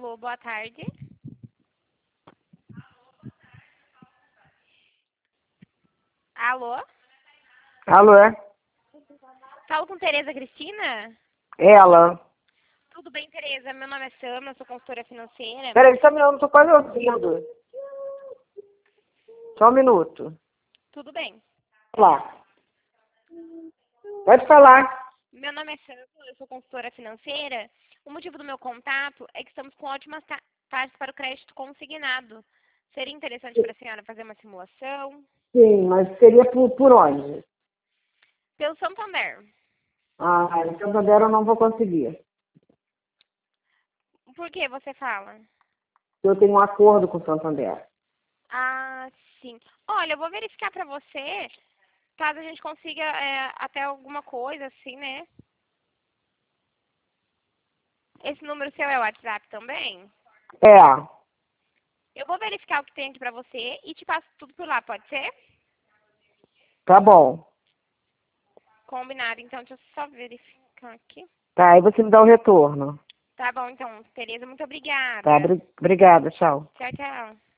Alô, boa tarde. Alô? Alô, é? Falo com Tereza Cristina? Ela. Tudo bem, Tereza? Meu nome é Sam, eu sou consultora financeira. Peraí, só um minuto, tô quase ouvindo. Só um minuto. Tudo bem. Lá. Pode falar. Meu nome é Sam, eu sou consultora financeira. O motivo do meu contato é que estamos com ótimas taxas para o crédito consignado. Seria interessante para a senhora fazer uma simulação? Sim, mas seria por onde? Pelo Santander. Ah, em Santander eu não vou conseguir. Por que você fala? Eu tenho um acordo com o Santander. Ah, sim. Olha, eu vou verificar para você, caso a gente consiga até alguma coisa assim, né? Esse número seu é o WhatsApp também? É, Eu vou verificar o que tem aqui pra você e te passo tudo por lá, pode ser? tá bom. Combinado, então deixa eu só verificar aqui. Tá, aí você me dá o retorno. Tá bom, então, Tereza, muito Tá, obrigada. obrigada, tchau. Tchau, tchau.